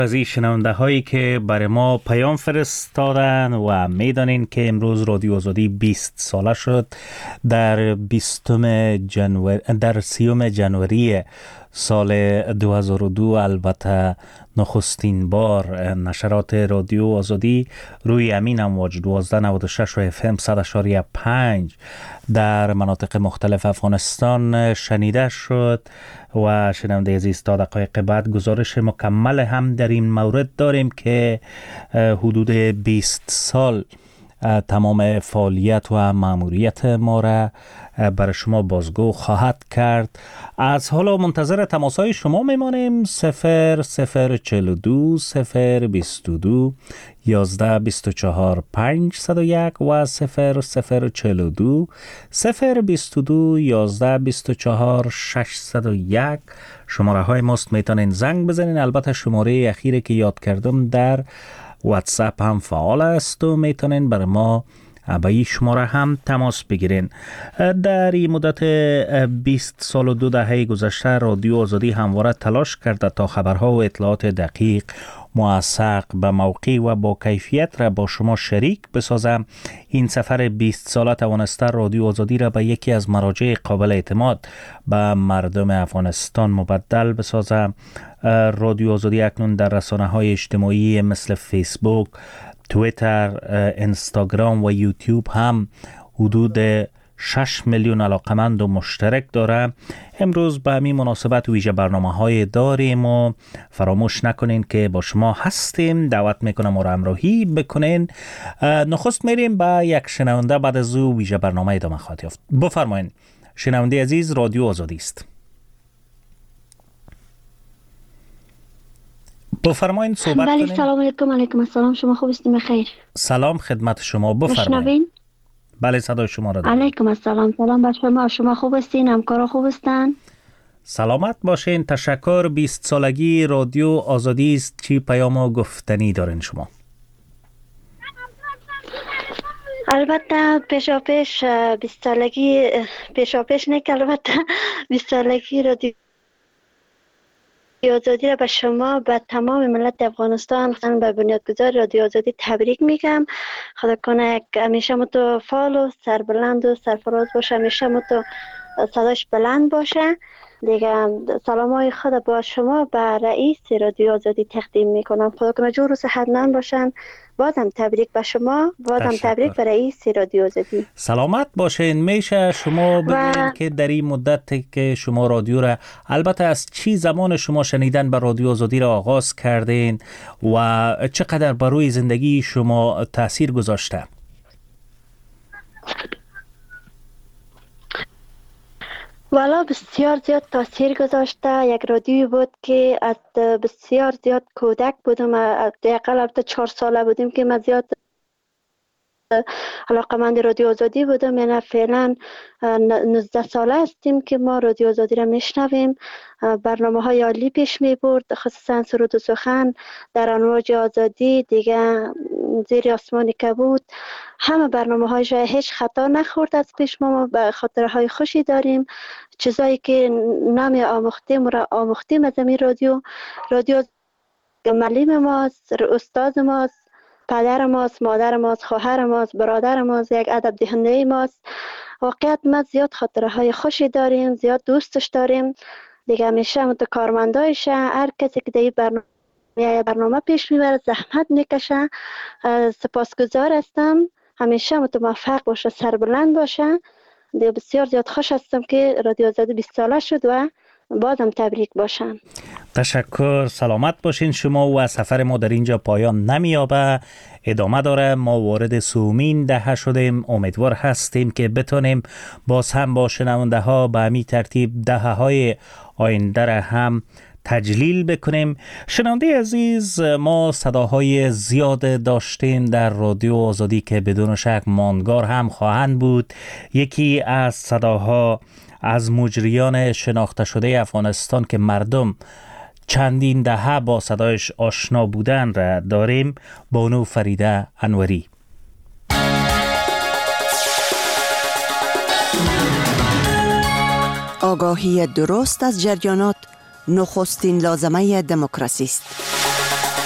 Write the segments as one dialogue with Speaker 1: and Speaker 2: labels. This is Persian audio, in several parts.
Speaker 1: از این شنونده هایی که برای ما پیام فرستادن و میدانین که امروز رادیو آزادی 20 ساله شد. در 30 جنوری سال 2002 البته نخستین بار نشرات رادیو آزادی روی امین امواج 1296 و FM 100.5 در مناطق مختلف افغانستان شنیده شد و شنونده عزیز تا دقایق بعد گزارش مکمل هم در این مورد داریم که حدود 20 سال تمام فعالیت و مأموریت ما را برای شما بازگو خواهد کرد. از حالا منتظر تماسهای شما میمانیم. 0042 022 11 24 501 و 0042 022 11 24 601 شماره های ماست. میتونین زنگ بزنین. البته شماره اخیری که یاد کردم در واتساپ هم فعال است و میتونین برای ما با این شماره هم تماس بگیرین. در این مدت 20 سال و 2 دهه گذشته رادیو آزادی همواره تلاش کرده تا خبرها و اطلاعات دقیق، موثق، به موقع و با کیفیت را با شما شریک بسازم. این سفر 20 ساله توانسته رادیو آزادی را به یکی از مراجع قابل اعتماد به مردم افغانستان مبدل بسازم. رادیو آزادی اکنون در رسانه‌های اجتماعی مثل فیسبوک، تویتر، اینستاگرام و یوتیوب هم حدود 6 میلیون علاقمند و مشترک داره. امروز به همین مناسبت ویژه برنامه‌های داریم و فراموش نکنین که با شما هستیم. دعوت میکنم ما را همراهی بکنین. نخست میریم با یک شنونده، بعد از او ویژه برنامه ادامه خواهد یافت. بفرمایین شنونده عزیز، رادیو آزادی است. بفرمایین صحبت کنین.
Speaker 2: بله، سلام علیکم. علیکم السلام. شما خوب هستین؟ بخیر.
Speaker 1: سلام خدمت شما. بفرمایین. بله صدای شما را دارم.
Speaker 2: علیکم السلام. سلام بر شما. شما خوب هستین؟ همکارا خوب هستن؟
Speaker 1: سلامت باشین. تشکر. 20 سالگی رادیو آزادی است. چی پیام و گفتنی دارین شما؟
Speaker 2: البته پیشاپیش 20 سالگی پیشاپیش نه که البته 20 سالگی رادیو آزادی را به شما، به تمام ملت افغانستان، به بنیادگذار رادیو آزادی تبریک میگم. خدا کنه همیشه متو فعال و سربلند و سرفراز باشه، همیشه متو صداش بلند باشه. دیگه سلامای خود با شما به رئیس رادیو آزادی تقدیم میکنم. خدا کنه جور و صحتمند باشن. بازم تبریک به شما، بازم تبریک به رئیس رادیو آزادی.
Speaker 1: سلامت باشین. میشه شما بگوین که در این مدت که شما رادیو را، البته از چی زمان شما شنیدن به رادیو آزادی را آغاز کردین و چقدر بر روی زندگی شما تاثیر گذاشته؟
Speaker 2: والا بسیار زیاد تاثیر گذاشته. یک رادیویی بود که از بسیار زیاد کودک بودم، حداقل 4 ساله بودیم که من زیاد علاقمند رادیو آزادی بودم. یعنی فعلا 19 ساله هستیم که ما رادیو آزادی را میشنویم. برنامه های عالی پیش می برد، خصوصا سرود و سخن، در امواج آزادی، دیگه زیر آسمان کبود، همه برنامه هایش هیچ خطا نخورد از پیش. ما به خاطره های خوشی داریم. چیزایی که نمی آموختیم را آموختیم از این رادیو. رادیو معلم ماست، استاد ماست، پدر ماست، مادر ماست، خواهر ماست، برادر ماست، یک ادب دهنده ماست. واقعیت ما زیاد خاطره های خوشی داریم، زیاد دوستش داریم. دیگه همیشه کارمندایشه، هر کسی که در برنامه پیش میبره زحمت میکشه. سپاسگزار هستم. همیشه موفق باشه، سربلند باشه. دیگه بسیار زیاد خوش هستم که رادیو آزادی 20 ساله شد و بازم تبریک باشن.
Speaker 1: تشکر. سلامت باشین شما و سفر ما در اینجا پایان نمیابه، ادامه داره. ما وارد 3مین دهه شدیم. امیدوار هستیم که بتونیم باز هم با شنونده ها به همین ترتیب دهه های آینده را هم تجلیل بکنیم. شنونده عزیز، ما صداهای زیاد داشتیم در رادیو آزادی که بدون شک ماندگار هم خواهند بود. یکی از صداها از مجریان شناخته شده افغانستان که مردم چندین دهه با صدایش آشنا بودن را داریم، بانو فریده انوری.
Speaker 3: آگاهی درست از جریانات نخستین لازمه دموکراسی است.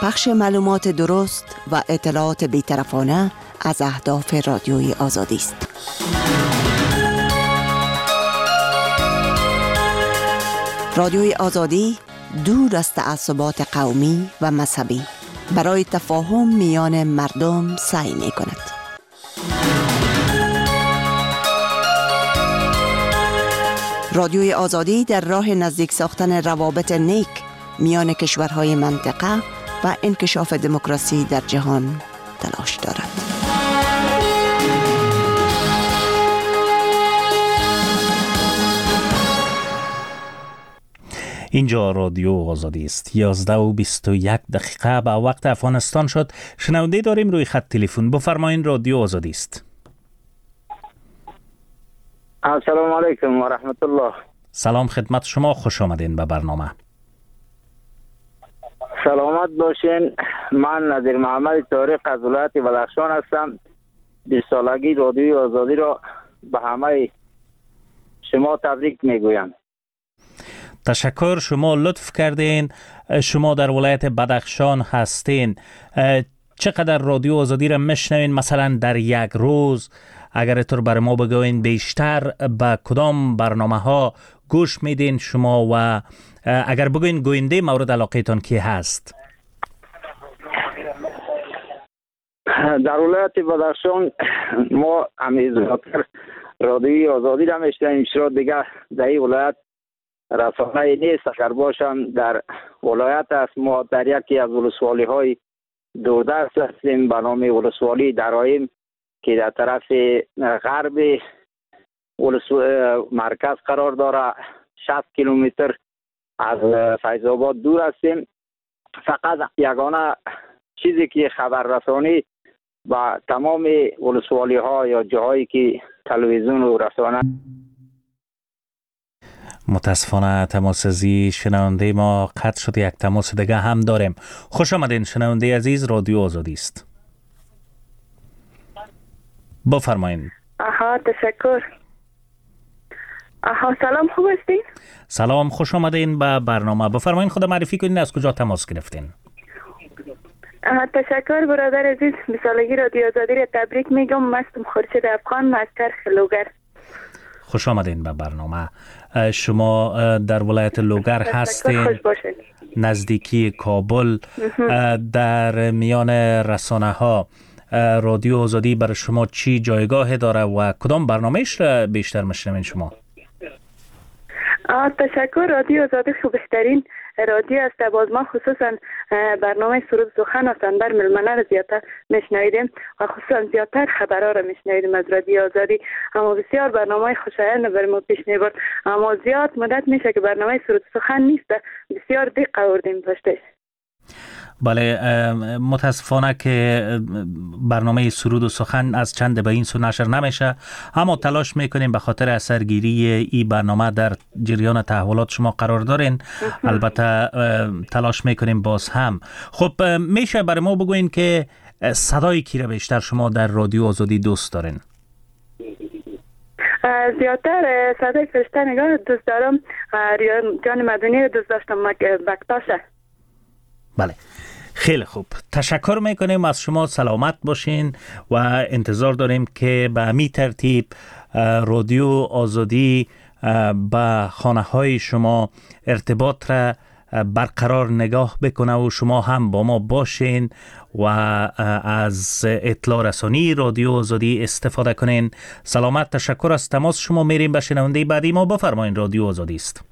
Speaker 3: پخش معلومات درست و اطلاعات بی‌طرفانه از اهداف رادیوی آزادی است. رادیوی آزادی دور از تعصبات قومی و مذهبی برای تفاهم میان مردم سعی می کند. رادیوی آزادی در راه نزدیک ساختن روابط نیک میان کشورهای منطقه و انکشاف دموکراسی در جهان تلاش دارد.
Speaker 1: اینجا رادیو آزادی است. 11:21 به وقت افغانستان شد. شنونده داریم روی خط تلفن. بفرمایید، رادیو آزادی است.
Speaker 4: السلام علیکم و رحمت الله.
Speaker 1: سلام خدمت شما، خوش آمدین به برنامه.
Speaker 4: سلامت باشین. من نظیر محمد طارق از ولایت بدخشان هستم. 20 سالگی رادیوی آزادی را به همه شما تبریک میگویم.
Speaker 1: تشکر، شما لطف کردین. شما در ولایت بدخشان هستین. چقدر رادیو آزادی را میشنوین؟ مثلا در یک روز اگر اینطور بر ما بگوین بیشتر به کدام برنامه ها گوش میدین شما و اگر بگوین گوینده مورد علاقه تان کی هست؟
Speaker 4: در ولایت بدخشان ما زیادتر رادیوی آزادی را میشنویم. چرا دیگه در این ولایت رسانه نیست. اگر باشم در ولایت است. ما در یکی از ولسوالی های دوردست هستیم به نام ولسوالی درایم که در طرف غرب مرکز قرار داره. 60 کیلومتر از فیض آباد دور هستیم. فقط یگانه چیزی که خبررسانی با تمام ولسوالی ها یا جاهایی که تلویزیون و رسانه.
Speaker 1: متاسفانه تماسازی شنونده ما قطع شد. یک تماس دیگه هم داریم. خوش آمدین شنونده عزیز، رادیو آزادی است. بفرمایید.
Speaker 5: تشکر. سلام، خوب هستین؟
Speaker 1: سلام، خوش آمدین به برنامه. بفرمایید خود معرفی کنین، از کجا تماس گرفتین؟
Speaker 5: تشکر برادر عزیز. 20 سالگی رادیو آزادی را تبریک میگم. مستم خورشید افغان از کرخ لوگر.
Speaker 1: خوش آمدین به برنامه. شما در ولایت لوگر هستین، نزدیکی کابل. در میان رسانه ها رادیو آزادی برای شما چی جایگاه داره و کدام برنامهش را بیشتر میشنوین شما؟
Speaker 5: تشکر. رادیو آزادی خو بهترین رادیو است. باز ما خصوصا برنامه سرود سخن و سنبر ملمنه را زیادتر میشنویدیم و خصوصا زیادتر خبرها را میشنویدیم از رادیو آزادی. اما بسیار برنامه خوشایند بر ما پیش میبرد. اما زیاد مدت میشه که برنامه سرود سخن نیست. بسیار دق آوردیم پشتش.
Speaker 1: بله، متاسفانه که برنامه سرود و سخن از چند به این سو نشر نمیشه، اما تلاش میکنیم به خاطر اثرگیری این برنامه در جریان تحولات شما قرار دارین. البته تلاش میکنیم باز هم. خب میشه برای ما بگوین که صدای کی را بیشتر شما در رادیو آزادی دوست دارین؟
Speaker 5: زیادتر صدای فرشته نگاه دوست دارم. جان مدنی دوست داشتم، بکتاشه.
Speaker 1: بله، خیلی خوب. تشکر میکنیم از شما. سلامت باشین و انتظار داریم که به همین ترتیب رادیو آزادی با خانه های شما ارتباط را برقرار نگاه بکنه و شما هم با ما باشین و از اطلاع رسانی رادیو آزادی استفاده کنین. سلامت. تشکر از تماس شما. میریم به شنونده بعدی ما. بفرمایید، رادیو آزادی است.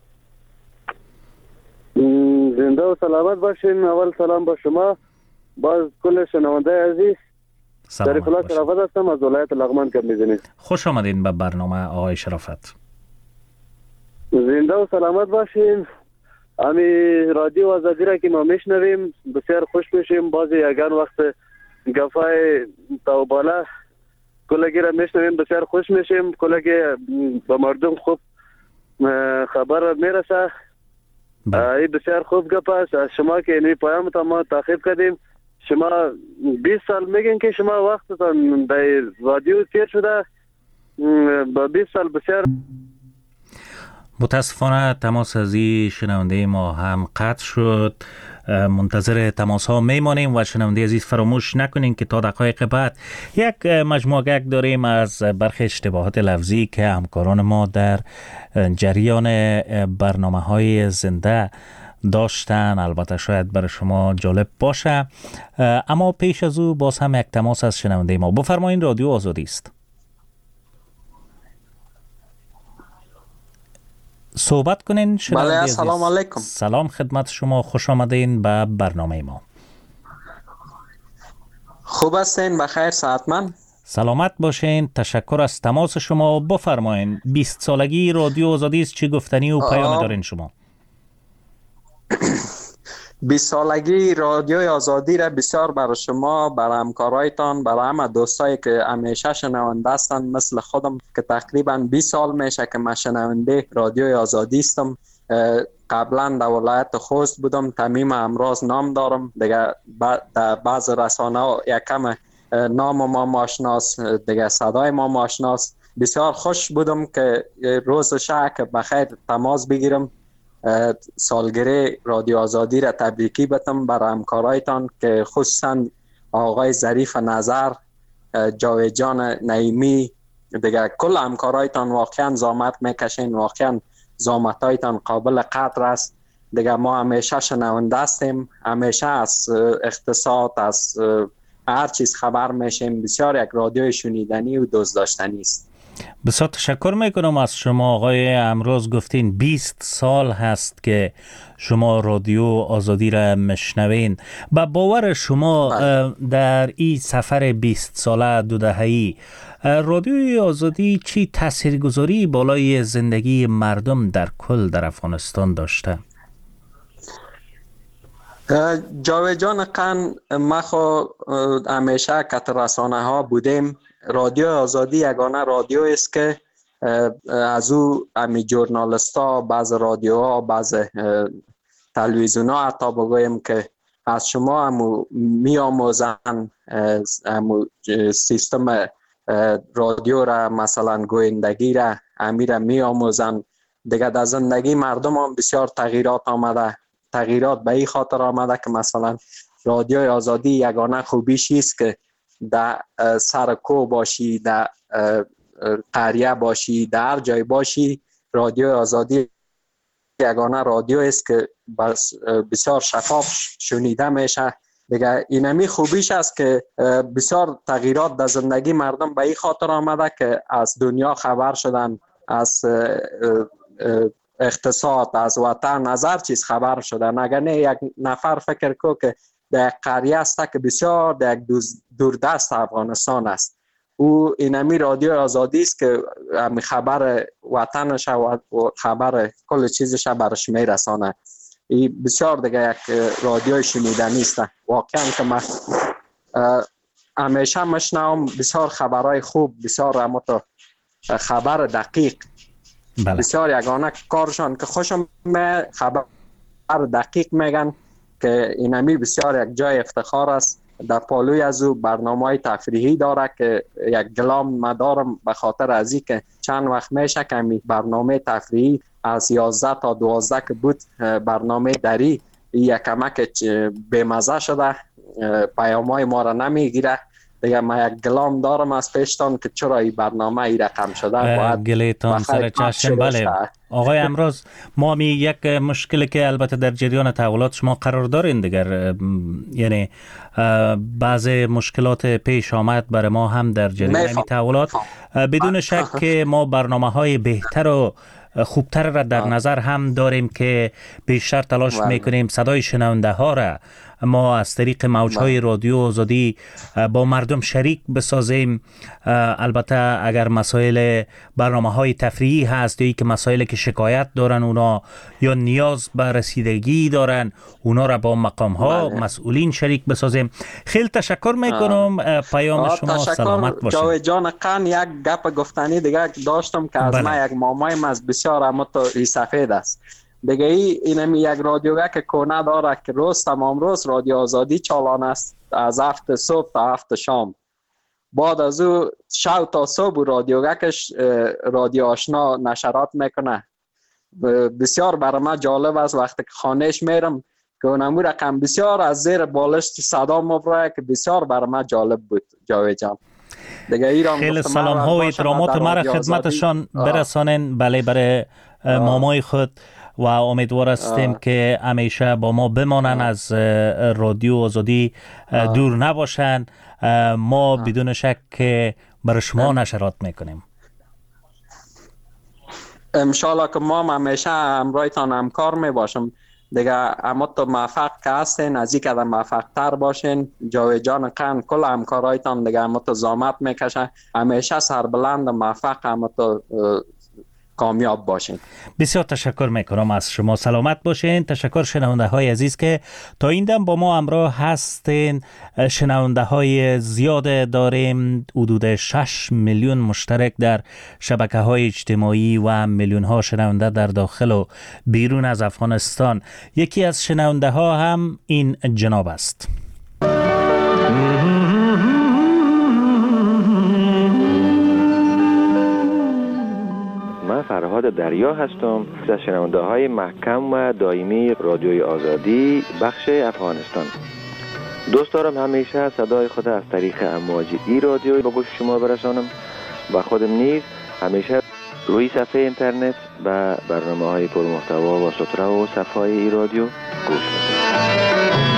Speaker 6: زنده و سلامت باشین. اول سلام با شما، باز کل شنونده عزیز. شریف الله شرافت هستم از ولایت لغمان که میزنید.
Speaker 1: خوش آمدین به برنامه آقای شرافت.
Speaker 6: زنده و سلامت باشین. امی رادیو آزادی را که ما میشنویم بسیار خوش میشیم. باز یگان وقت گفای تا بالا کلگی را میشنویم بسیار خوش میشیم. کلگی به مردم خوب خبر میرسه. این بسیار خوب گپ است از شما که این پیام تا ما تعقیب کردیم. شما 20 سال میگین که شما وقتتان در رادیو تیر شده. با 20 سال بسیار
Speaker 1: متاسفانه تماس از این شنونده ما هم قطع شد. منتظر تماس ها میمانیم و شنونده عزیز فراموش نکنین که تا دقایق بعد یک مجموعه گگ داریم از برخی اشتباهات لفظی که همکاران ما در جریان برنامه های زنده داشتن. البته شاید برای شما جالب باشه، اما پیش از او باز هم یک تماس از شنونده ما. بفرمایید، رادیو آزادی است. صحبت کنین.
Speaker 7: بله، سلام علیکم.
Speaker 1: سلام خدمت شما، خوش آمدین به برنامه ما.
Speaker 7: خوب هستین؟ بخیر، صحتمند؟
Speaker 1: سلامت باشین. تشکر از تماس شما. بفرمایین 20 سالگی رادیو آزادی است، چی گفتنی و پیام دارین شما؟
Speaker 7: 20 سالگی رادیوی آزادی را بسیار برای شما، برای همکارایتان، برای همه دوستایی که همیشه شنونده هستند مثل خودم که تقریبا 20 سال میشه که من شنونده رادیوی آزادی هستم. قبلا در ولایت خوست بودم، تمیم امراض نام دارم دیگه. در بعض رسانه ها یکم نام ما ماشناس، دیگه صدای ما ماشناس. بسیار خوش بودم که روز شب که بخیر تماس بگیرم، سالگرد رادیو آزادی را تبریکی بتم برای همکارایتان که خصوصا آقای ظریف نظر، جاوید جان نعیمی، دیگه کل همکارایتان واقعا زحمت میکشین، واقعا زحمتایتان قابل قدر است. دیگه ما همیشه شنونده هستیم، همیشه از اقتصاد، از هر چیز خبر میشیم. بسیار یک رادیو شنیدنی و دوست داشتنی است.
Speaker 1: بسیار تشکر میکنم از شما آقای. امروز گفتین 20 سال هست که شما رادیو آزادی را مشنوین. با باور شما در این سفر 20 ساله دو دهه‌ای رادیو آزادی چی تاثیرگذاری بالای زندگی مردم در کل در افغانستان داشته؟
Speaker 7: جاوید جان قن، ما خو همیشه کت رسانه ها بودیم. رادیو آزادی یگانه رادیو است که از او امی جورنالیست ها، بعض رادیو ها، بعض تلویزیون ها حتی بگویم که از شما همو می آموزن همو سیستم رادیو را، مثلا گویندگی را امی را می آموزن. دیگه در زندگی مردم هم بسیار تغییرات آمده. تغییرات به این خاطر آمده که مثلا رادیو آزادی یگانه خوبیش است که در سرکو باشی، در قریه باشی، در هر جای باشی، رادیو آزادی یگانه رادیو است که بسیار شفاف شنیده میشه. دیگه اینمی خوبیش است که بسیار تغییرات در زندگی مردم به این خاطر آمده که از دنیا خبر شدن، از اقتصاد، از وطن، از هر چیز خبر شدن. اگر نه یک نفر فکر کو که در یک قریه است که بسیار در یک دوردست افغانستان است، او اینمی رادیو آزادی است که همی خبر وطنش و خبر کل چیزش برش میرسانه. این بسیار دیگه یک رادیو شنیدنی است. واقعا که من همیشه مشنوم بسیار خبرهای خوب، بسیار همون خبر دقیق.
Speaker 1: بله.
Speaker 7: بسیار یگانه کارشان که خوشم خبر دقیق میگن که اینمی بسیار یک جای افتخار است. در پالوی از او برنامه‌های تفریحی داره که یک گلام مدارم به خاطر از این که چند وقت میشه که برنامه تفریحی از 11 تا 12 که بود برنامه دری یک کمک بمزه شده، پیام‌های ما را نمیگیره. دیگه من یک گلام دارم از پیشتان که چرا این برنامه ای رقم شده باید
Speaker 1: گلیتان سر چشم. بله آقای امروز ما می یک مشکلی که البته در جریان تحولات شما قرار دارین دیگر، یعنی بعض مشکلات پیش آمد برای ما هم در جریان تحولات. بدون شک که ما برنامه های بهتر و خوبتر را در نظر هم داریم که بیشتر تلاش میکنیم صدای شنونده ها را ما از طریق موجهای رادیو آزادی با مردم شریک بسازیم. البته اگر مسائل برنامه‌های تفریحی هست یا ای که مسائلی که شکایت دارن اونا یا نیاز به رسیدگی دارن اونا را با مقام‌ها مسئولین شریک بسازیم. خیلی تشکر میکنم. پیام شما سلامت باشید.
Speaker 7: جاوید جان قن، یک گپ گفتنی دیگه داشتم که از ما یک مامایم از بسیار امت سفید است. دیگه اینمی یک رادیو که کونه داره که روز تمام روز رادیو آزادی چالان است، از 7 صبح تا 7 شام. بعد از او شب تا صبح رادیو کش رادیو آشنا نشرات میکنه. بسیار برای من جالب است. وقتی که خانهش میرم که اونمو رقم بسیار از زیر بالشت صدا مبرای که بسیار بر ما جالب بود جاوید جان.
Speaker 1: خیلی سلام ها و احترامات مرا خدمتشان برسانین. بله برای مامای خود و امیدوار هستیم که همیشه با ما بمانن، از رادیو آزادی دور نباشن. ما بدون شک که برای شما نشرات میکنیم.
Speaker 7: انشالله که ما همیشه همراهتان همکار میباشم دیگه. اما تو موفق که هستین، از این قدم موفق تر باشین. جاوید جان قن کل همکارایتان دیگه اما تو زحمت میکشن، همیشه سربلند موفق اما تو کامیاب باشین.
Speaker 1: بسیار تشکر میکنم از شما. سلامت باشین. تشکر شنونده های عزیز که تا این دم با ما همراه هستین. شنونده های زیاد داریم، حدود 6 میلیون مشترک در شبکه های اجتماعی و میلیون ها شنونده در داخل و بیرون از افغانستان. یکی از شنونده ها هم این جناب است.
Speaker 8: من فرهاد دریا هستم، از شنونده های محکم و دائمی رادیوی آزادی بخش افغانستان. دوست دارم همیشه صدای خود از طریق امواج ای رادیوی به گوش شما برسانم و خودم نیز همیشه روی صفحه اینترنت و برنامه های پرمحتوا و سطره و صفحه ای رادیو گوش میدم.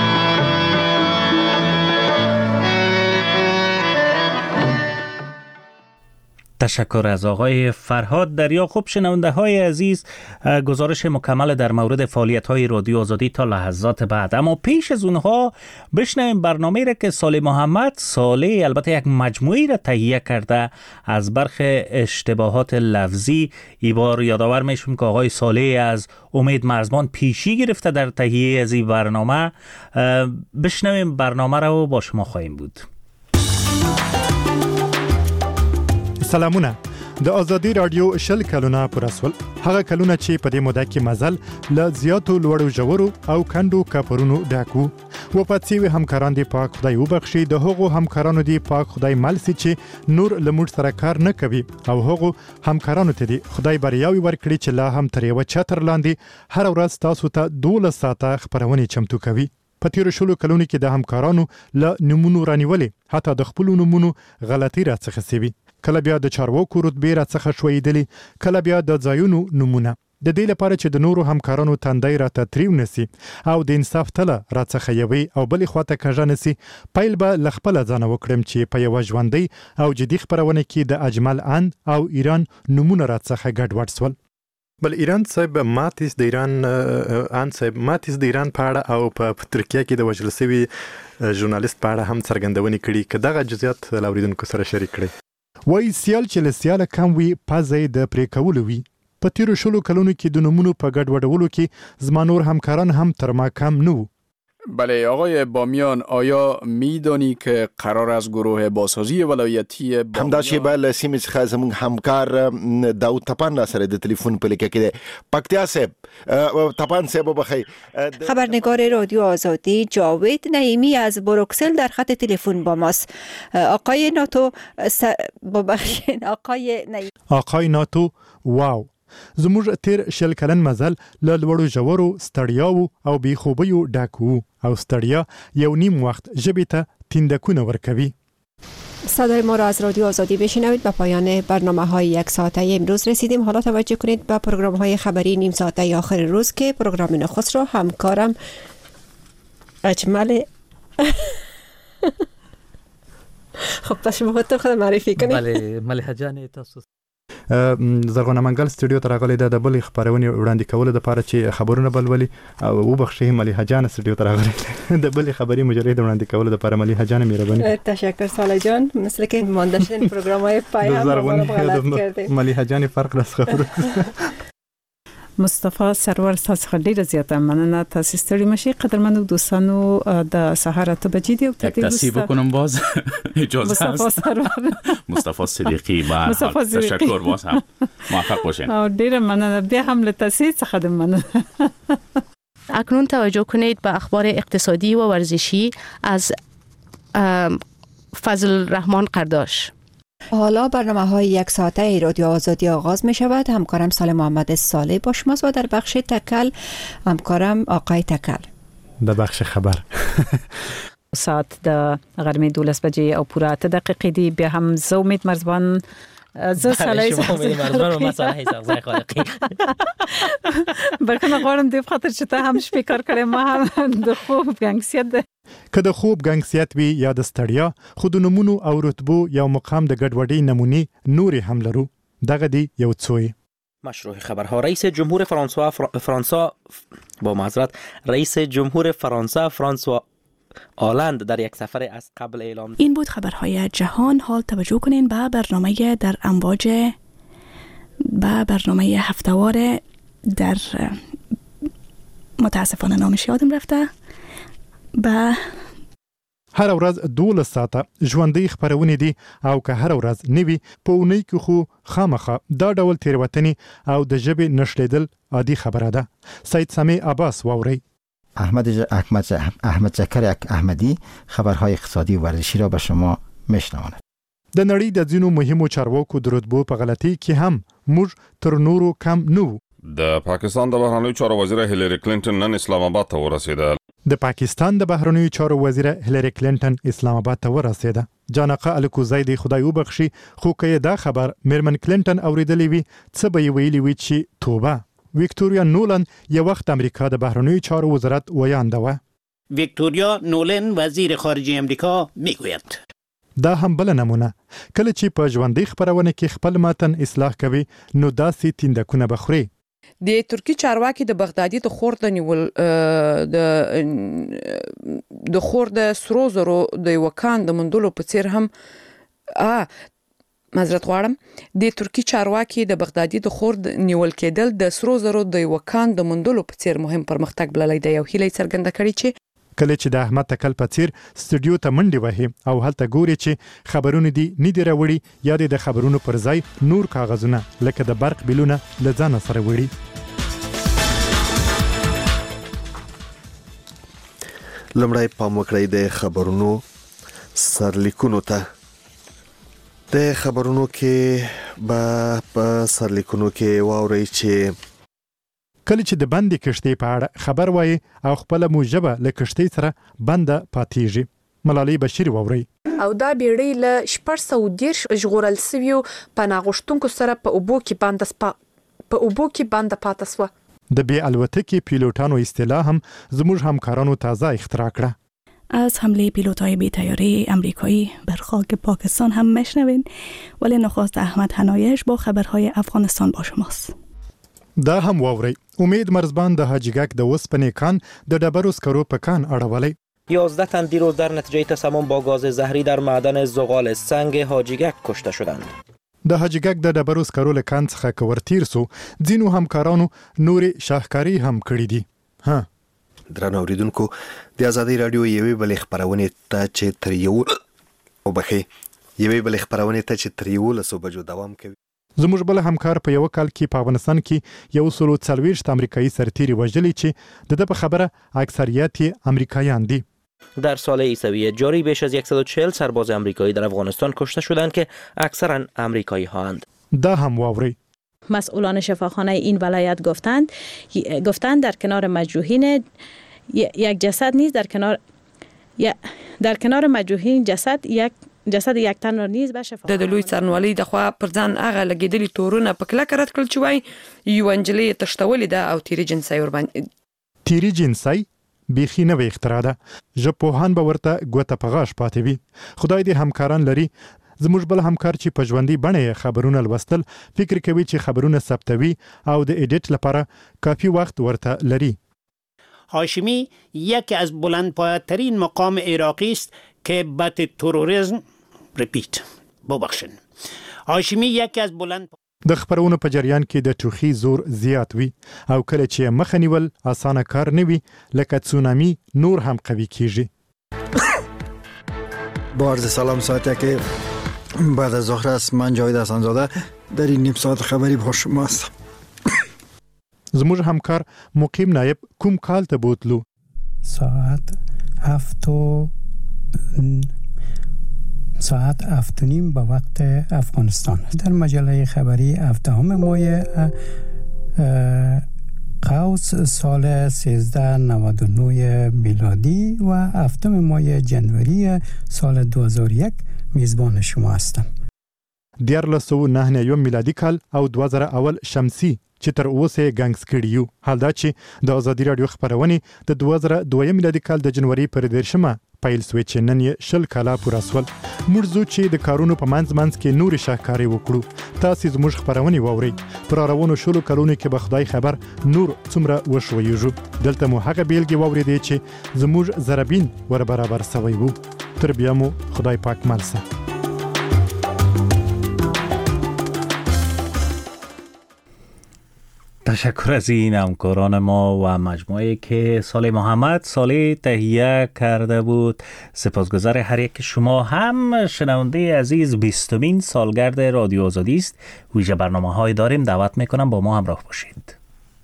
Speaker 1: تشکر از آقای فرهاد دریا. خوب شنونده های عزیز، گزارش مکمل در مورد فعالیت های رادیو آزادی تا لحظات بعد، اما پیش از اونها بشنویم برنامه را که صالح محمد صالح البته یک مجموعی را تهیه کرده از برخ اشتباهات لفظی. ای بار یادآور میشم که آقای صالح از امید مرزبان پیشی گرفته در تهیه از این برنامه. بشنویم برنامه را و با شما خواهیم بود.
Speaker 9: سلامونه. د آزادی رادیو شل کلونه پر اسول، هغه کلونه چې په دې موده کې مزل له زیاتو لوړو ژورو او کندو کاپرونو ډاکو و پاتې همکاران دی پاک خدای وبخشي. د هغو همکارانو دی پاک خدای مل سي چې نور لموږ سره کار نه کوي، او هغو همکارانو ته دی خدای بریاوي ورکړي چې لا هم تر یو چتر لاندې هر ورځ تاسو ته 12 ساعته خبرونه چمتو کوي. په تیرو شلو کلونو کې د همکارانو له نمونو رانیولې، حتی د خپل نمونو غلطي راڅخه سوي. کله بیا د چارواکو رتبې راڅخه شویدلې، کله بیا د ځایونو نمونه. د دې لپاره چې د نورو همکارانو تندی راته تریو نسی او د انصاف تله راڅخه یوي او بلې خواته کږه نسی، پیل به له خپله ځانه وکړم چې په یوه ژوندۍ او جدي خپرونه کې د اجمل اند او ایران نمونه راڅخه ګډوډ سول. بل ایران صاحب ماتیس د ایران اند صاحب ماتیس د ایران په اړه او په ترکیه کې د وژل شوي ژورنالیست په اړه هم څرګندونې کړي، که دغه جزئیات له اوریدونکو سره شریک کړئ. وای سیال چې له سیاله کم وي پزې د پرې کولو وي. په تیرو شلو کلونو کې د نمونو په ګډوډولو کې زما نور همکاران هم تر ما کم نه وو.
Speaker 10: بله آقای بامیان، آیا میدانی که قرار از گروه بازسازی ولایتی
Speaker 11: همدا شیبه له سیمې څخه زموږ همکار داود تپان را سره د تلیفون په لیکه کې دی. پکتیا صاحب، تپان صاحب بخیر.
Speaker 12: خبرنگار رادیو آزادی جاوید نعیمی از بروکسل در خط تلفن با ماست. آقای ناتو
Speaker 9: آقای ناتو، واو، زموږ تیر شل کلن مزل له لوړو ژورو ستړیاو او بې خوبیو ډک وو، او ستړیا یو نیم وخت ژبې ته تیندکونه ورکوي.
Speaker 12: صدای ما را از رادیو آزادی بشنوید. به پایان برنامه‌های یک ساعته امروز رسیدیم. حالا توجه کنید به پروگرام‌های خبری نیم ساعته آخر روز که پروگرام نخست را همکارم اجمل خب تاسو خودتون خود معرفی کنید.
Speaker 13: بله، ملیحه جان تاسو
Speaker 9: زرغونه منګل سټوډیو ته راغلې ده د بلې خبرونې وړاندې کولو لپاره چې خبرونه بلولي، او وبخښئ ملیحه جان سټوډیو ته راغلې د بلې خبري مجرد وړاندې کولو لپاره. ملیحه جان مهرباني.
Speaker 12: تشکر صالح جان، مثل که مانده شدین پروگرام‌های پایان رو غلط کردیم.
Speaker 9: ملیحه جان فرق راڅخه
Speaker 14: مصطفی سرور، تاسو ډیر زیاته مننه. تاسو ستړي مشي. قدرمنو دوستانو، د سهار 8 بجې دی او
Speaker 15: تاسو بکنم باز اجازه هست. مصطفی صدیقی و تشکر باز هم موفق باشین.
Speaker 14: ډیر مننه. بیا هم له تاسو څخه د مننه.
Speaker 16: اکنون توجه کنید به اخبار اقتصادی و ورزشی از فضل الرحمن قرداش.
Speaker 12: حالا برنامه‌های یک ساعته رادیو آزادی آغاز می شود. همکارم صالح محمد صالح با شماست و در بخش تکل همکارم آقای تکل.
Speaker 9: د بخش خبر.
Speaker 14: ساعت د غرمې 12 بجې او پوره 8 دقیقې دی. بیا هم زه امید مرزبان زه سلای
Speaker 13: شما امید مرزبان و مساله حساب زای خالقی
Speaker 14: بلکه غواړم دې خاطر چې ته هم شپې کار کړې ما هم د خوب ګنګسیت ده.
Speaker 9: که د خوب ګنګسیت وي یا د ستړیا، خو د نمونو او رتبو یا مقام د ګډوډۍ نمونې نورې هم لرو. دغه دی یو څوی.
Speaker 13: مشروع خبرها رئیس جمهور فرانسه فرانسوا آلند در یک سفر از قبل اعلام.
Speaker 17: این بود خبرهای جهان. حال توجه کنین به برنامه در امواج به برنامه هفتهوار در متاسفانه نامش یادم رفته به
Speaker 9: هر ورځ 12 ساعته ژوندۍ خبرونه دي او که هر ورځ نوي په اونۍ کې خو خامخه دا ډول تیروتنې او د ژبې نشلیدل عادي خبره ده. سید سامع عباس واوري.
Speaker 18: احمد زکر احمدی خبرهای اقتصادی و ورزشی را به شما میشنواند.
Speaker 9: د نړۍ د ځینو مهمو چارواکو د رتبو په غلطۍ کې هم موږ تر نورو کم نه.
Speaker 19: د پاکستان د بهرنیو چارو وزیر هیلری کلینټن نن اسلام آباد ته ورسېده.
Speaker 9: د پاکستان د بهرنیو چارو وزیر هیلری کلینټن اسلام آباد ته ورسېده. جانقه الکوزی دی خدای وبخشي، خو که دا خبر میرمن کلینټن اوریدلې وي څه به ویلي وي چې توبه. ویکتوریا نولن یو وخت امریکا د بهرنیو چارو وزارت ویانده و.
Speaker 20: ویکتوریا نولن وزیر خارجه امریکا میگوید
Speaker 9: دا هم بل نمونه، کله چې په ژوندۍ خبرونه کې خپل متن اصلاح کوي نو داسې تیندکونه بخوري.
Speaker 21: د ترکی چارواکي د بغدادي د خور د نیول د خور د سرو زرو د وکان د مندلو په څیر هم معذرت غواړم، د ترکی چارواکي د بغدادي د خور د نیول کېدل د سرو زرو د وکان د مندلو په څیر مهم پرمختګ بللی دی. یو هیله څرګنده کړې چې
Speaker 9: کله چې د احمد تکل په څیر سټوډیو ته منډي وهي او هلته ګوري چې خبرونه دي نه دی راوړي یا د خبرونو پر ځای نور کاغذونه لکه د برق بیلونه لځانه سره وړي.
Speaker 22: لمړی پام وکړئ د خبرونو سرلیکونو ته. د خبرونو کې په سرلیکونو کې واورئ چې
Speaker 9: کله چې د بندې کشتۍ په اړه خبر وایي او خپله موجبه له کشتۍ سره بنده پاتېږي. ملالۍ بشیر واورئ.
Speaker 23: او دا بیړۍ له 410 ژغورل سویو پناه غوښتونکو سره په اوبو کې بنده پاتې سوه.
Speaker 9: د بې الوتکې پیلوټانو اصطلاح هم زموږ همکارانو تازه اختراع کړه.
Speaker 17: از حمله پیلوت‌های بی طیاره آمریکایی بر خاک پاکستان هم میشنوین، ولی نخست احمد حنایش با خبرهای افغانستان با شماست.
Speaker 9: دا هم واورئ. امید مرزبان د حاجیګک د وسپنې کان د ډبرو سکرو په کان اړولی.
Speaker 13: 11 تن دیروز در نتیجه تسمم با گاز زهری در معدن زغال سنگ حاجیګک کشته شدند.
Speaker 9: د حاجیګک د ډبرو سکرو له کان څخه کورتیر سو ځینو همکارانو نورې شاهکاری هم کړې دي.
Speaker 22: درنو اوریدونکو، د ازادي رادیو یوې بلې خبرونه ته چې تر 11 بجو دوام کوي.
Speaker 9: زموږ بل همکار په یو کال کې په افغانستان کې 140 امریکایي سرتیري وژلي چې د په خبره اکثریت امریکایان دي.
Speaker 13: در سال عیسوی جاری بیش از 140 سرباز امریکایی در افغانستان کشته شدند که اکثرا امریکایی هستند.
Speaker 9: دا هم واوري.
Speaker 16: مسئولان شفاخانه این ولایت گفتند در کنار مجروحین یک جسد نیز در کنار مجروحین جسد یک تن را نیز به شفاخانه
Speaker 21: د لوی څارنوالۍ د خوا پر ځان هغه لګیدلي تورونه په کلکه رد کړل چې وایي یو انجلۍ تښتولې ده او تیری جنسي ورباندې.
Speaker 9: تیری جنسي بیخي نوې اختراع ده. ژبپوهان به ورته ګوته په غاښ پاتې وي. خدای دې همکاران لري. زموږ بل همکار چې په ژوندۍ بڼه خبرونه لوستل فکر کوي چې خبرونه ثبتوي او د ایډیټ لپاره کافی وخت ورته لري.
Speaker 20: هاشمی یکی از بلندپایه‌ترین مقام عراقی است که بد تروریسم هاشمی یکی از بلند
Speaker 9: د خبرونو په جریان کې د ټوخي زور زیات وي او کله چې مخه نیول اسانه کار نه وي لکه تسونامي نور هم قوي کیږي.
Speaker 24: با عرض سلام ساعته که بعد از ظهر است. من جاوید حسن‌زاده در این نیم ساعت خبری با شما هستم.
Speaker 9: زموږ همکار مقیم نایب کوم کال ته بوتلو؟
Speaker 25: ساعت 7:30 به وقت افغانستان در مجله خبری 7 ماه قوس سال 1399 میلادی و 7 ماه جنوری سال 2001 میزبان شما هستم.
Speaker 9: 1999 میلادي کال او 2000 اول شمسي چې تر اوسه ګنګس کړیو. حال دا چې د ازادي رادیو خبرونه د 2002 میلادي کال د جنوري پر 13 پیل سوي چې نن یې شل کاله پوره سول. موږ زو چې د کارونو په منځ کې نور شاهکاري وکړو. تاسو زموږ خبرونه واورئ. پر روانو شلو کلونو کې به خدای خبر نور څومره وشويږي. دلته مو هغه بیلګې واورېدې چې زموږ زربین ور برابر سوي وو. تر بیا مو خدای پاک مالسه.
Speaker 1: تشکر از این همکاران ما و مجموعه که صالح محمد صالح تهیه کرده بود. سپاسگزار هر یک شما. هم شنونده عزیز 20مین سالگرد رادیو آزادی است. ویژه برنامه‌های داریم. دعوت میکنم با ما همراه باشید.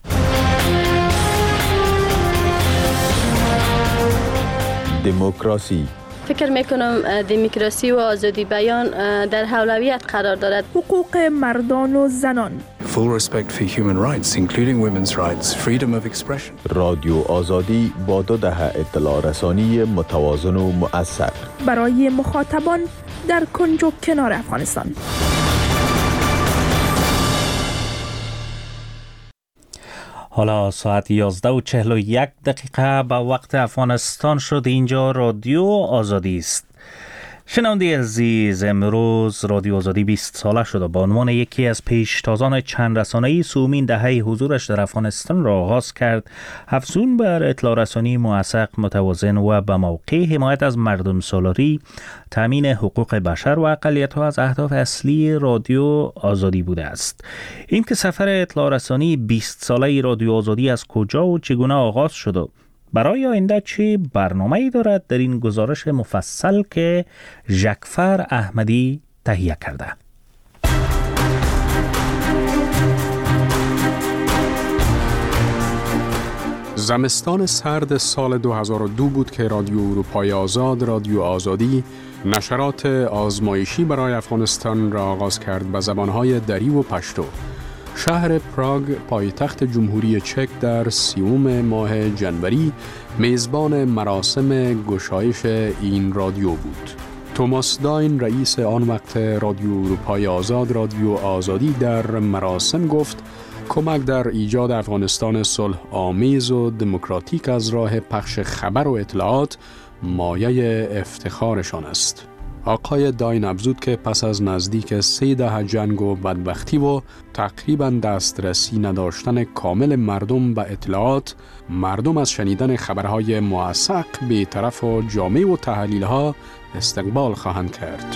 Speaker 2: دموکراسی.
Speaker 3: فکر میکنم دموکراسی و آزادی بیان در اولویت قرار دارد.
Speaker 4: حقوق مردان و زنان.
Speaker 5: Full respect for human rights, including women's rights, freedom of expression.
Speaker 2: رادیو آزادی با 2 دهه اطلاع رسانی متوازن و مؤثر
Speaker 4: برای مخاطبان در کنج و کنار افغانستان.
Speaker 1: حالا ساعت 11:41 به وقت افغانستان شد. اینجا رادیو آزادی است. شنونده عزیز، امروز رادیو آزادی 20 ساله شده. با عنوان یکی از پیشتازان چند رسانه‌ای 30مین دهه حضورش در افغانستان را آغاز کرد. افزون بر اطلاع رسانی موثق، متوازن و به موقع حمایت از مردم سالاری، تامین حقوق بشر و اقلیت‌ها از اهداف اصلی رادیو آزادی بوده است. این که سفر اطلاع رسانی 20 ساله رادیو آزادی از کجا و چگونه آغاز شده، برای آینده چه برنامه‌ای دارد، در این گزارش مفصل که ژکفر احمدی تهیه کرده.
Speaker 6: زمستان سرد سال 2002 بود که رادیو اروپای آزاد، رادیو آزادی، نشرات آزمایشی برای افغانستان را آغاز کرد به زبانهای دری و پشتو. شهر پراگ، پایتخت جمهوری چک، در 30 ماه جنوری میزبان مراسم گشایش این رادیو بود. توماس داین، رئیس آن وقت رادیو اروپای آزاد، رادیو آزادی، در مراسم گفت کمک در ایجاد افغانستان صلح آمیز و دموکراتیک از راه پخش خبر و اطلاعات مایه افتخارشان است. آقای داین افزود که پس از نزدیک 3 دهه جنگ و بدبختی و تقریباً دسترسی نداشتن کامل مردم به اطلاعات، مردم از شنیدن خبرهای موثق بی‌طرف و جامع و تحلیل‌ها استقبال خواهند کرد.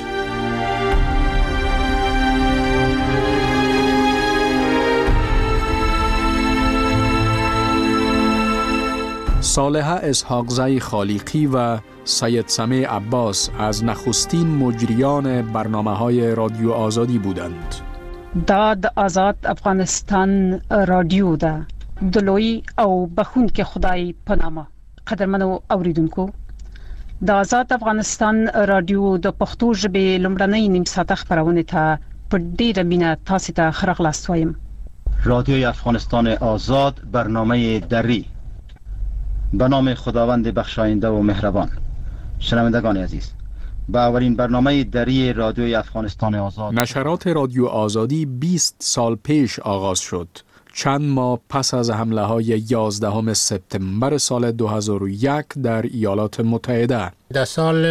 Speaker 6: صالحه اسحاقزی خالقی و سید سمیع عباس از نخستین مجریان برنامه‌های رادیو آزادی بودند.
Speaker 26: داد آزاد افغانستان رادیو ده دلوی او بخون که خدای پنامه. قدرمنو اوریدونکو، د آزاد افغانستان رادیو د پښتو ژبې لومړنۍ نیم ساعته خبرونه ته په ډیره مینه تاسو ته ښه راغلاست وایم.
Speaker 27: رادیوی افغانستان آزاد، برنامه دری، به نام خداوند بخشاینده و مهربان. شنوندگان عزیز، با اولین برنامه دری رادیوی افغانستان آزاد،
Speaker 6: نشرات رادیو آزادی 20 سال پیش آغاز شد. چند ماه پس از حمله های 11 سپتامبر سال 2001 در ایالات متحده.
Speaker 28: در سال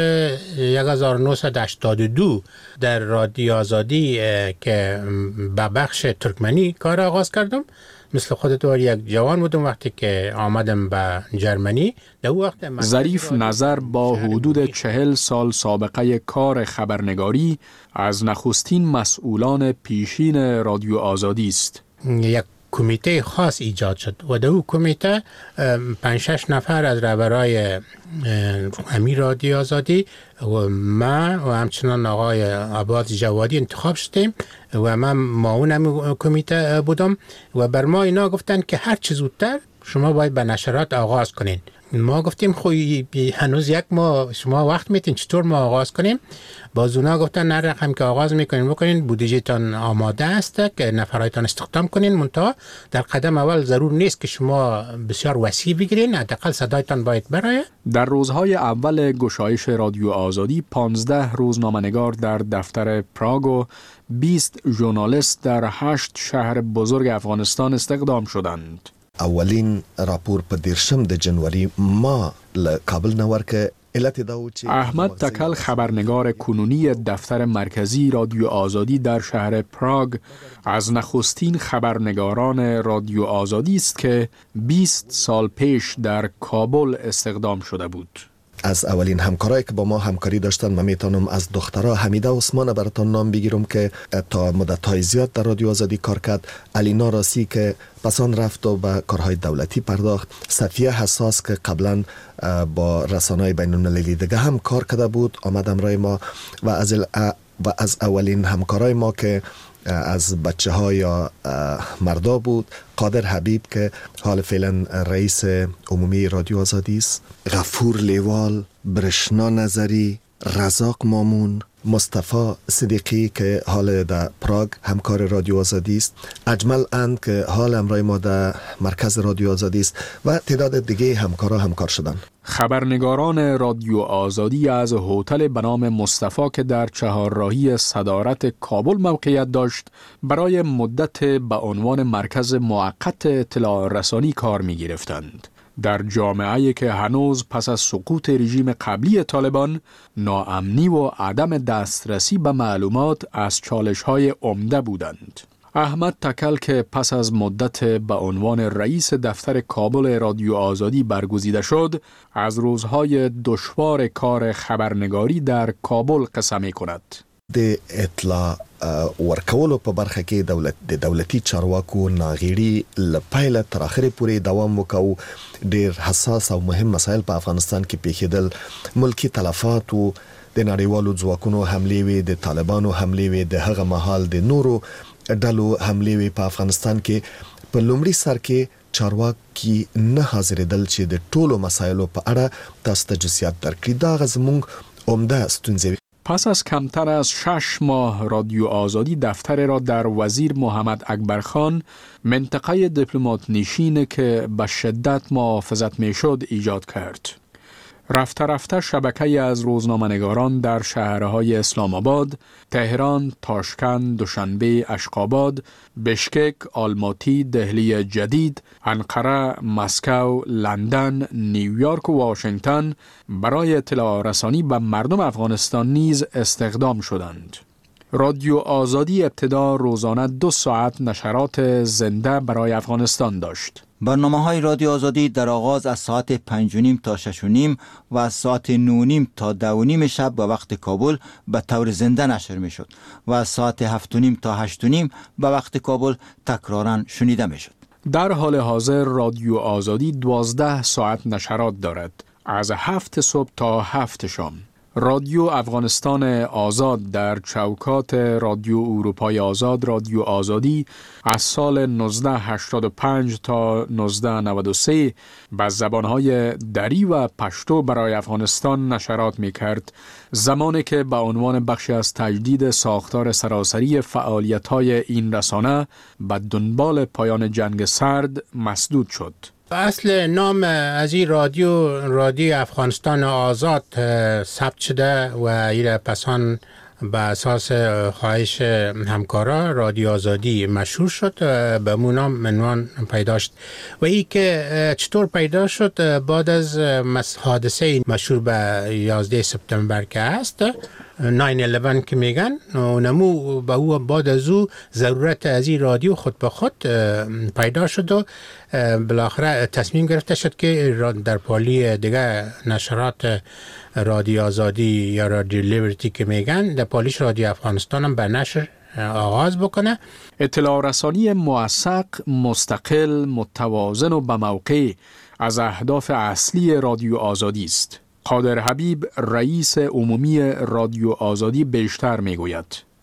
Speaker 28: 1982 در رادیو آزادی که به بخش ترکمنی کار آغاز کردم. مثل خودت یک جوان بودم وقتی که آمدم به جرمنی. در وقت
Speaker 6: ظریف نظر با حدود 40 سال سابقه کار خبرنگاری از نخستین مسئولان پیشین رادیو آزادی است.
Speaker 28: یک کمیته خاص ایجاد شد و در اون کمیته 5-6 نفر از رهبرای امیر رادیو آزادی و من و همچنان آقای عباس جوادی انتخاب شدیم و من معاون کمیته بودم و بر ما اینا گفتن که هر چه زودتر شما باید به نشرات آغاز کنین. ما گفتیم هنوز یک ماه شما وقت میتین، چطور ما آغاز کنیم؟ باز اونا گفتن نه، رقم که آغاز میکنین بکنین، بودجهتان آماده است که نفرایتان استخدام کنین، منتها در قدم اول ضرور نیست که شما بسیار وسیع بگیرین، حداقل صدایتان باید برای.
Speaker 6: در روزهای اول گشایش رادیو آزادی 15 روزنامه‌نگار در دفتر پراگ و 20 ژورنالیست در 8 شهر بزرگ افغانستان استخدام شدند.
Speaker 22: اولین راپور په 10 جنوری ما له کابل نه ورکه.
Speaker 6: احمد تکل خبرنگار کنونی دفتر مرکزی رادیو آزادی در شهر پراگ از نخستین خبرنگاران رادیو آزادی است که 20 سال پیش در کابل استخدام شده بود.
Speaker 22: از اولین همکارایی که با ما همکاری داشتن من میتونم از دخترها حمیده عثمان براتون نام بگیرم که تا مدت‌های زیاد در رادیو آزادی کار کرد، علینا راسی که پسان رفت و به کارهای دولتی پرداخت، صفیه حساس که قبلا با رسانه‌های بین‌المللی دیگه هم کار کرده بود آمد همراه ما، و از اولین همکارای ما که از بچه ها یا مردا بود قادر حبیب که حال فعلا رئیس عمومی رادیو آزادی است، غفور لیوال، برشنا نظری، رزاق مامون، مصطفی صدیقی که حال در پراگ همکار رادیو آزادی است، اجمل اند که حال همراه ما در مرکز رادیو آزادی است و تعداد دیگه همکارا همکار شدن.
Speaker 6: خبرنگاران رادیو آزادی از هتل به نام مصطفی که در چهارراهی صدارت کابل موقعیت داشت برای مدت به عنوان مرکز موقت اطلاع رسانی کار می گرفتند. در جامعه‌ای که هنوز پس از سقوط رژیم قبلی طالبان ناامنی و عدم دسترسی به معلومات از چالش‌های عمده بودند. احمد تکل که پس از مدت به عنوان رئیس دفتر کابل رادیو آزادی برگزیده شد، از روزهای دشوار کار خبرنگاری در کابل قصه می کند.
Speaker 22: د اطلاع ورکولو په برخه کې د دولتي چارواکو ناغېړي له پیله تر اخره پورې دوام وکاو. ډېر حساس او مهم مسایل په افغانستان کې پیښېدل، ملکی تلفات و د نړیوالو ځواکونو حملې وې، د طالبانو حملې وې، د هغه مهال د نورو ډلو حملې وې. په افغانستان کې په لومړي سر کې چارواکي نه حاضرېدل چې د ټولو مسایلو په اړه تاسو ته جزئیات درکړي. دا هغه زموږ عمده ستونزې.
Speaker 6: پس از کمتر از 6 ماه رادیو آزادی دفتر را در وزیر محمد اکبرخان، منطقه دیپلمات نشین که به شدت محافظت میشد ایجاد کرد. رفته رفته شبکه‌ای از روزنامه‌نگاران در شهرهای اسلام آباد، تهران، تاشکند، دوشنبه، اشقاباد، بشکک، آلماتی، دهلی جدید، انقره، مسکو، لندن، نیویورک و واشنگتن برای اطلاع رسانی به مردم افغانستان نیز استخدام شدند. رادیو آزادی ابتدا روزانه 2 ساعت نشرات زنده برای افغانستان داشت.
Speaker 7: برنامه‌های رادیو آزادی در آغاز از ساعت 5:30 تا 6:30 و از ساعت 9:30 تا 10:30 شب به وقت کابل به طور زنده نشر می‌شد و از ساعت 7:30 تا 8:30 به وقت کابل تکراراً شنیده می‌شد.
Speaker 6: در حال حاضر رادیو آزادی 12 ساعت نشرات دارد، از 7 صبح تا 7 شام. رادیو افغانستان آزاد در چوکات رادیو اروپای آزاد رادیو آزادی از سال 1985 تا 1993 به زبانهای دری و پشتو برای افغانستان نشرات می کرد، زمانی که به عنوان بخشی از تجدید ساختار سراسری فعالیت‌های این رسانه به دنبال پایان جنگ سرد مسدود شد.
Speaker 28: اصل نام از این رادیو افغانستان آزاد ثبت شده و این پسان به اساس خواهش همکارا رادیو آزادی مشهور شد، به مون نام عنوان پیدا شد. و این که چطور پیدا شد بعد از حادثه مشهور به 11 سپتامبر که هست، 9/11 که میگن، نمو به او بعد از او ضرورت از این رادیو خود به خود پیدا شد و بالاخره تصمیم گرفته شد که در پالی دیگه نشرات رادیو آزادی یا رادیو لیبرتی که میگن در پالیش رادیو افغانستان هم به نشر آغاز بکنه.
Speaker 6: اطلاع رسانی موثق، مستقل، متوازن و به موقع از اهداف اصلی رادیو آزادی است. قادر حبیب رئیس عمومی رادیو آزادی بیشتر میگوید.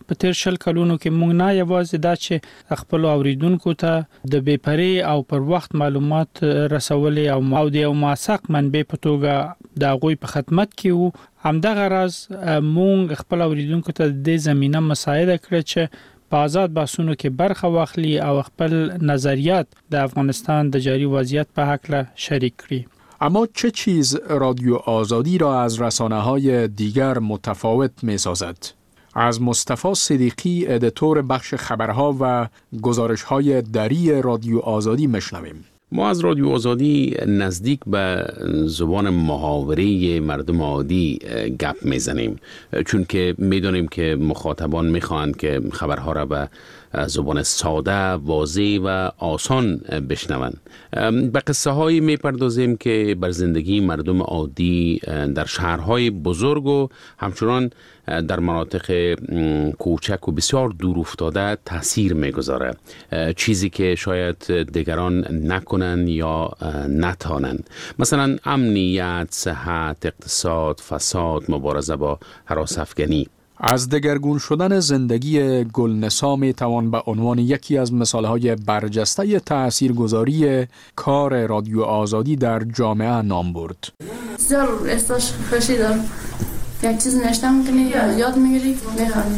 Speaker 8: په تیر 60 کلونو کې موږ نه یوازې دا چې خپل اوریدونکو ته د بیپرې او پر وخت معلومات رسولې او د یو موثق منبع په توګه د هغوی په خدمت کې وو، همدغه راز موږ خپل اوریدونکو ته د زمينه مساعده کړې چې په آزاد بحثونو کې برخه واخلي او خپل نظریات د افغانستان د جاری وضعیت په حق شریک کړي.
Speaker 6: اما چه چیز رادیو آزادی را از رسانه‌های دیگر متفاوت می‌سازد؟ از مصطفی صدیقی ادیتور بخش خبرها و گزارش‌های دری رادیو آزادی میشنویم.
Speaker 10: ما از رادیو آزادی نزدیک به زبان محاوره مردم عادی گپ میزنیم، چون که میدونیم که مخاطبان میخواهند که خبرها را به زبان ساده، واضح و آسان بشنوند. به قصه هایی میپردازیم که بر زندگی مردم عادی در شهرهای بزرگ و همچنان در مناطق کوچک و بسیار دور افتاده تاثیر میگذاره، چیزی که شاید دیگران نکنن یا نتانند. مثلا امنیت، صحت، اقتصاد، فساد، مبارزه با هراس افکنی.
Speaker 6: از دگرگون شدن زندگی گلنسا می توان به عنوان یکی از مثالهای برجسته تاثیرگذاری کار رادیو آزادی در جامعه نام برد.
Speaker 11: بسیار احساس خوشی دارم. یک چیز نشته میکنی، یاد میگیری، میخوانی.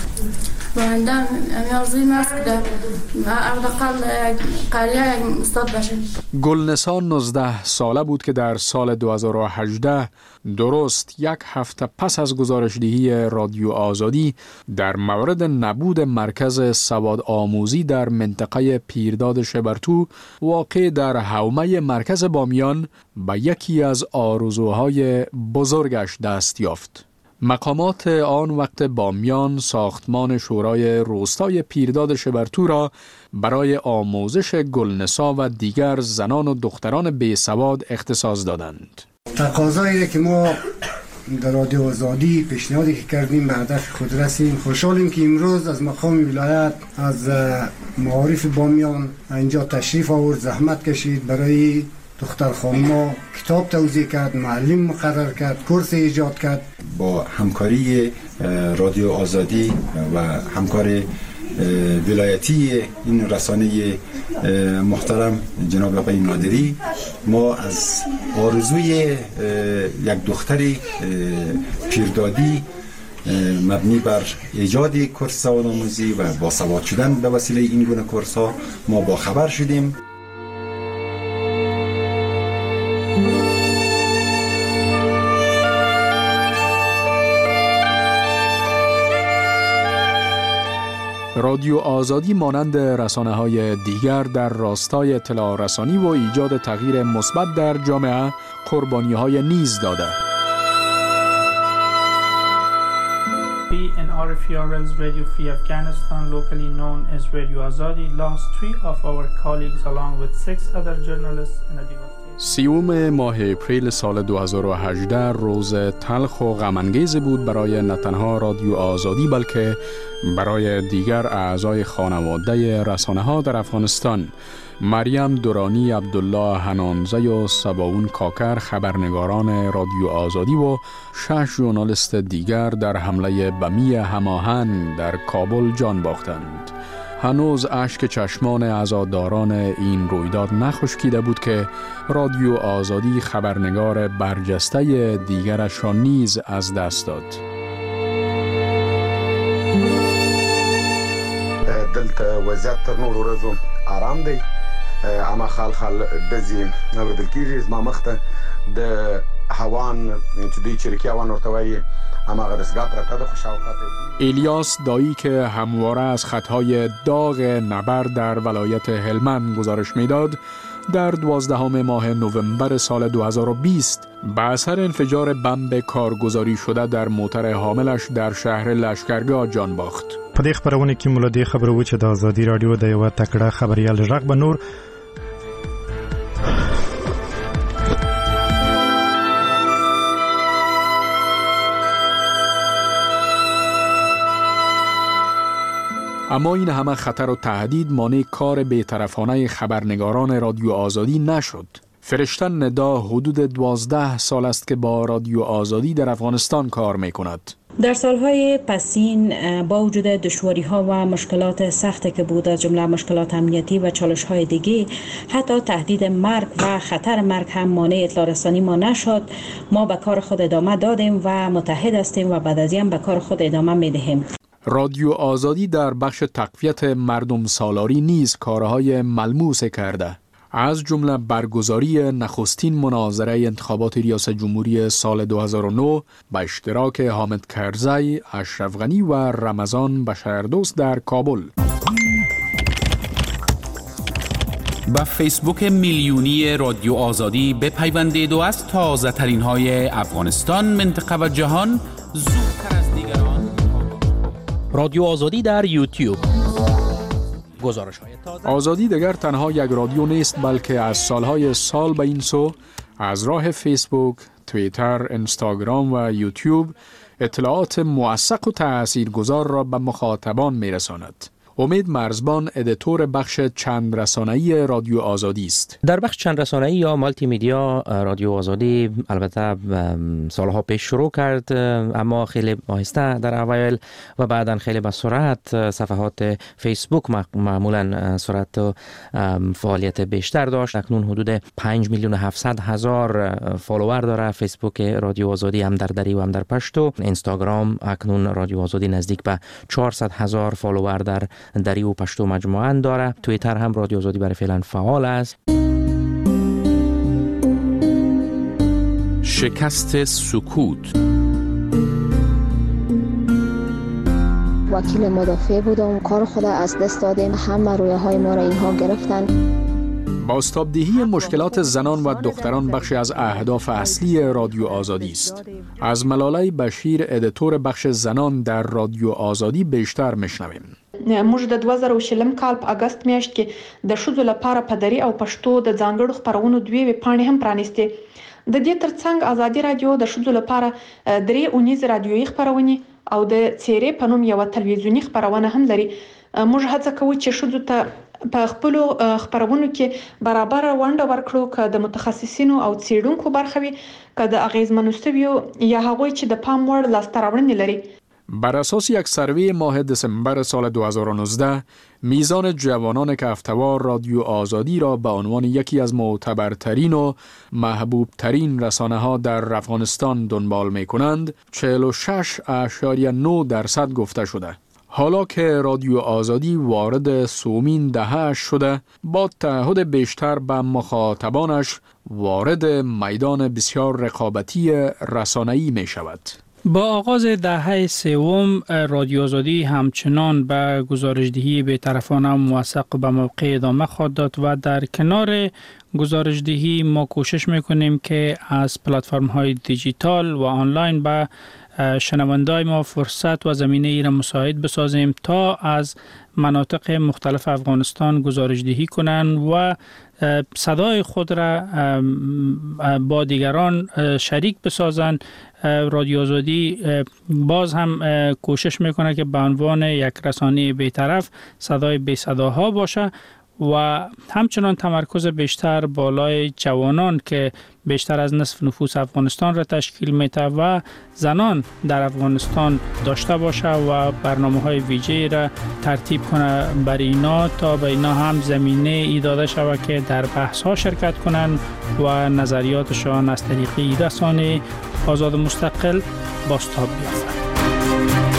Speaker 11: باینده همی آرزوی است که اردقل قریه یک استاد بشه.
Speaker 6: گلنسا 19 ساله بود که در سال 2018 درست یک هفته پس از گزارشدهی رادیو آزادی در مورد نبود مرکز سواد آموزی در منطقه پیرداد شبرتو واقع در حومه مرکز بامیان به یکی از آرزوهای بزرگش دست یافت. مقامات آن وقت بامیان ساختمان شورای روستای پیرداد شبرتو را برای آموزش گلنسا و دیگر زنان و دختران بیسواد اختصاص دادند.
Speaker 12: تقاضایی که ما در رادیو آزادی پیشنهادی که کردیم به هدف خود رسیم. خوشحالیم که امروز از مقام ولایت از معارف بامیان اینجا تشریف آورد، زحمت کشید برای دختر خانما، کتاب توزیع کرد، معلم مقرر کرد، کورس ایجاد کرد.
Speaker 14: با همکاری رادیو آزادی و همکار ولایتی این رسانه محترم جناب آقای نادری، ما از آرزوی یک دختری پیردادی مبنی بر ایجاد کورس سوادآموزی و باسواد شدن به وسیله این گونه کورس ها ما با خبر شدیم.
Speaker 6: رادیو آزادی مانند رسانه‌های دیگر در راستای اطلاع رسانی و ایجاد تغییر مثبت در جامعه قربانی‌های نیز داده.
Speaker 8: RFERL's Radio Free Afghanistan, locally known as Radio Azadi, lost 3 of our colleagues along with 6 other journalists in a devastation.
Speaker 6: 30 ماه اپریل سال 2018 روز تلخ و غم‌انگیز بود برای نه تنها رادیو آزادی بلکه برای دیگر اعضای خانواده رسانه‌ها در افغانستان. مریم دورانی، عبدالله حنانزه و سباون کاکر خبرنگاران رادیو آزادی و 6 ژورنالیست دیگر در حمله بمی هماهنگ در کابل جان باختند. هنوز اشک چشمان عزاداران این رویداد نخشکیده بود که رادیو آزادی خبرنگار برجسته دیگرش را نیز از دست داد.
Speaker 15: دلته وضعیت تر نورو ورځو آرام دی، اما خال دزي نوردل کیږي زما مخته د هوان چې دوی چریکي هوان ورته وایي اما هغه دستګاه پرته د خوشاوقت.
Speaker 6: الیاس دایی که همواره از خطهای داغ نبرد در ولایت هلمند گزارش میداد، در 12 ماه نوامبر سال 2020 به اثر انفجار بمب کارگزاری شده در موتر حاملش در شهر لشکرگاه جان باخت.
Speaker 9: په دې خبرونه کې موږ د خبرو چې د آزادي رادیو د یو تکړه خبريال رغب نور
Speaker 6: اما این همه خطر و تهدید مانع کار بی‌طرفانه خبرنگاران رادیو آزادی نشد. فرشته ندا حدود 12 سال است که با رادیو آزادی در افغانستان کار می کند.
Speaker 13: در سالهای پسین با وجود دشواری‌ها و مشکلات سختی که بود، از جمله مشکلات امنیتی و چالش‌های دیگه، حتی تهدید مرگ و خطر مرگ هم مانع اطلاع رسانی ما نشد. ما به کار خود ادامه دادیم و متحد هستیم و بعد از این به کار خود ادامه می‌دهیم.
Speaker 6: رادیو آزادی در بخش تقویت مردم سالاری نیز کارهای ملموس کرده. از جمله برگزاری نخستین مناظره انتخابات ریاست جمهوری سال 2009 با اشتراک حامد کرزی، اشرف غنی و رمضان بشاردوست در کابل.
Speaker 10: با فیسبوک میلیونی رادیو آزادی بپیوندید و از تازه ترین های افغانستان، منطقه و جهان زودتر از دیگران.
Speaker 16: رادیو آزادی در یوتیوب. گزارش‌های تازه.
Speaker 6: آزادی دیگر تنها یک رادیو نیست، بلکه از سالهای سال به این سو از راه فیسبوک، توییتر، اینستاگرام و یوتیوب اطلاعات موثق و تاثیرگذار را به مخاطبان میرساند. امید مرزبان ادیتور بخش چند رسانه‌ای رادیو آزادی است.
Speaker 16: در بخش چند رسانه‌ای یا مالتی میدیا رادیو آزادی البته سالها پیش شروع کرد، اما خیلی آهسته در اوایل و بعداً خیلی به سرعت. صفحات فیسبوک معمولاً سرعت و فعالیت بیشتر داشت. اکنون حدود 5,700,000 فالوور داره فیسبوک رادیو آزادی، هم در دری و هم در پشتو. اینستاگرام اکنون رادیو آزادی نزدیک به 400,000 فالوور در دری و پشتو مجموعاً داره. توییتر هم رادیو آزادی برای فعلا فعال است.
Speaker 10: شکست سکوت.
Speaker 17: وکیل مدافع بودم، کار خود از دست دادیم، همه رویاهای ما را اینها گرفتن.
Speaker 6: بازتابدهی مشکلات زنان و دختران بخشی از اهداف اصلی رادیو آزادی است. از ملاله بشیر، ادیتور بخش زنان در رادیو آزادی، بیشتر میشنویم.
Speaker 18: موږ د 2020 کال په اگست میاشت کې د ښځو لپاره په دری او پښتو د ځانګړو خپرونو دوی پاڼې هم پرانیستې. د دې ترڅنګ آزادي رادیو د ښځو لپاره درې اونیز رادیويي خپرونې او د څیرې په نوم یو تلویزیونی خپرونه هم لري. موږ هڅه کوو چې ښځو ته په خپل خپرونو کې برابر ونډه ورکړو، که د متخصصینو او څیړونکو برخه وي، که د اغیزمنو سویو یا هغوی چې د پام وړ لاسته راوړنې لري.
Speaker 6: بر اساس یک سروی ماه دسامبر سال 2019، میزان جوانان کفتوار رادیو آزادی را به عنوان یکی از معتبرترین و محبوبترین رسانه‌ها در افغانستان دنبال می‌کنند 46.9% گفته شده. حالا که رادیو آزادی وارد سومین دهه شده، با تعهد بیشتر به مخاطبانش وارد میدان بسیار رقابتی رسانه‌ای می شود.
Speaker 8: با آغاز دهه سوم، رادیو آزادی همچنان به گزارشدهی بی‌طرفانه و موثق به موقع ادامه خواهد داد و در کنار گزارشدهی ما کوشش میکنیم که از پلتفرم‌های دیجیتال و آنلاین به شنوندای ما فرصت و زمینه ای را مساعد بسازیم تا از مناطق مختلف افغانستان گزارشدهی کنند و صدای خود را با دیگران شریک بسازند. رادیو آزادی باز هم کوشش میکنه که به عنوان یک رسانه بی‌طرف صدای بی صداها باشه و همچنان تمرکز بیشتر بالای جوانان که بیشتر از نصف نفوس افغانستان را تشکیل میده و زنان در افغانستان داشته باشه و برنامه‌های ویژه‌ای را ترتیب کنه برای اینا، تا به اینا هم زمینه ای داده شود که در بحث‌ها شرکت کنند و نظریاتشان از طریق رسانه آزاد مستقل بازتاب بیافتند.